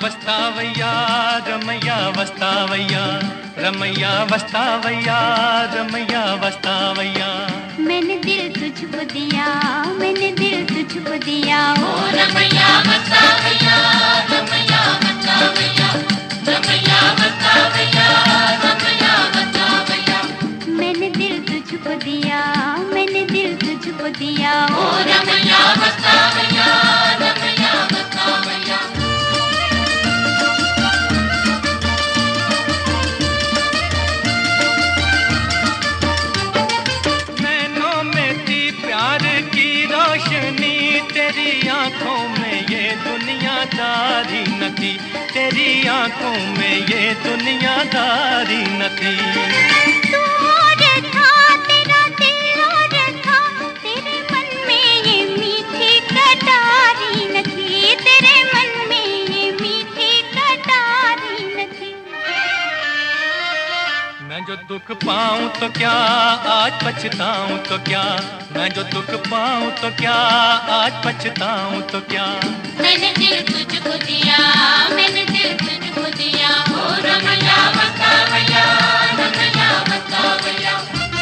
వస్తావయ్యా రమయ్య వస్తావయ్యా రమయ్య వస్తావయ్యా రమయ్య వస్తావయ్యా मैंने दिल तुझको दिया, मैंने दिल तुझको दिया ओ रमैया वस्तावैया रमैया वस्तावैया रमैया वस्तावैया रमैया वस्तावैया मैंने दिल तुझको दिया, मैंने दिल तुझको दिया ओ रमैया वस्तावैया रमैया वस्तावैया तेरी आंखों में ये दुनियादारी न थी, तेरी आंखों में ये दुनियादारी न थी। तू और था तेरा दिल और था, तेरे मन में ये मीठी कटारी न थी, तेरे मन में ये मीठी कटारी न थी। मैं जो दुख पाऊं तो क्या आज पछताऊं तो क्या, मैं जो दुख पाऊं तो क्या आज पछताऊं तो क्या। मैंने दिल तुझको दिया, मैंने दिल तुझको दिया ओ रमैया वस्तावैया रमैया वस्तावैया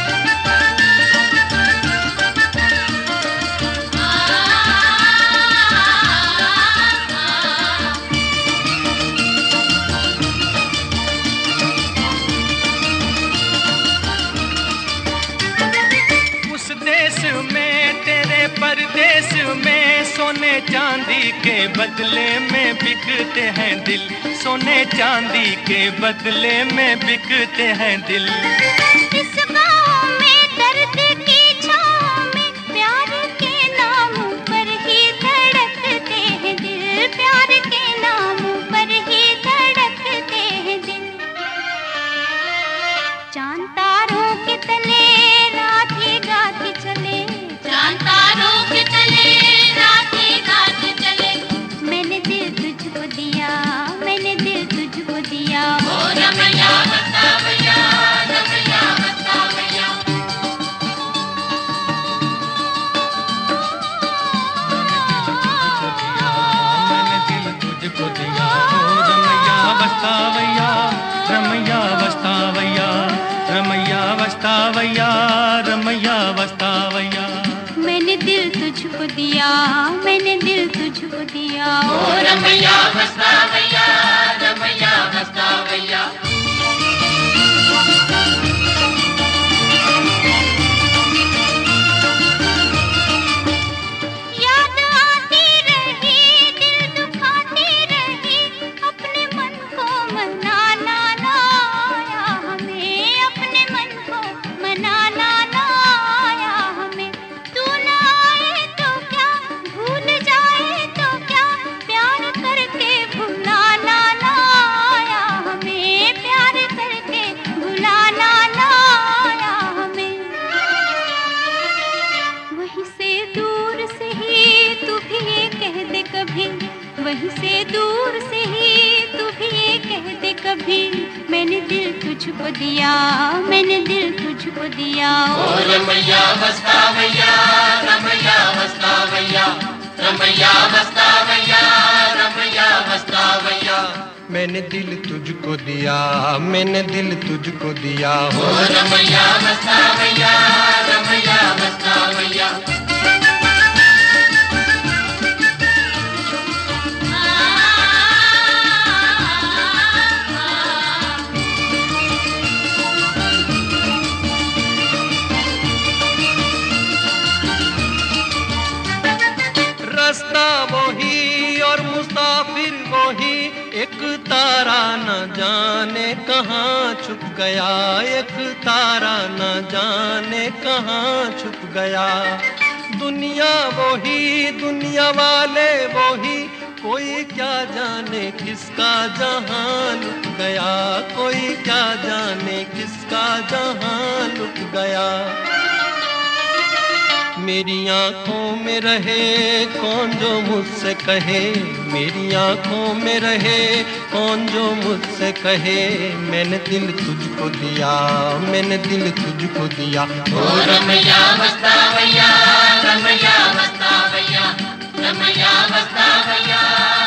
परदेश में सोने चांदी के बदले में बिकते हैं दिल, सोने चांदी के बदले में बिकते हैं दिल। इस गाँव में दर्द की छाँव में प्यार के नाम पर ही धड़कते हैं दिल, प्यार के नाम पर ही धड़कते हैं दिल। चांद तारों के तले रात ही गाती चले, चांद तारों के तले रात ही गाती चले। मैंने दिल तुझको दिया, मैंने दिल तुझको दिया ओ रमैया वस्तावैया रमैया वस्तावैया मैंने दिल तुझको दिया ओ रमैया वस्तावैया रमैया वस्तावैया रमैया वस्तावैया रमैया वस्तावैया मैंने दिल तुझको दिया, मैंने दिल तुझको दिया ओ रमैया वस्तावैया रमैया वस्तावैया याद आती रही, दिल दुखाती रही, अपने मन को मनाना ना आया हमें, अपने मन को मनाना ना आया हमें। तू ना आए तो क्या, भूल जाए तो क्या, प्यार करके भुलाना ना आया हमें, प्यार करके भुलाना ना आया हमें। वहीं से दूर से ही तू भी ये कह दे कभी, वहीं से दूर से ही तू भी ये कह दे कभी, मैंने दिल तुझको दिया, मैंने दिल तुझको दिया ओ रमैया वस्तावैया रमैया वस्तावैया रमैया वस्तावैया रमैया वस्तावैया मैंने दिल तुझको दिया, मैंने दिल तुझको दिया ओ रमैया वस्तावैया रमैया वस्तावैया रास्ता वही और मुसाफिर वही, एक तारा न जाने कहाँ छुप गया, एक तारा न जाने कहाँ छुप गया। दुनिया वही दुनिया वाले वही, कोई क्या जाने किसका जहां लुट गया, कोई क्या जाने किसका जहां लुट गया। मेरी आँखों में रहे कौन जो मुझसे कहे, मेरी आँखों में रहे कौन जो मुझसे कहे, मैंने दिल तुझको दिया, मैंने दिल तुझको दिया। ओ रमैया वस्तावैया रमैया वस्तावैया रमैया वस्तावैया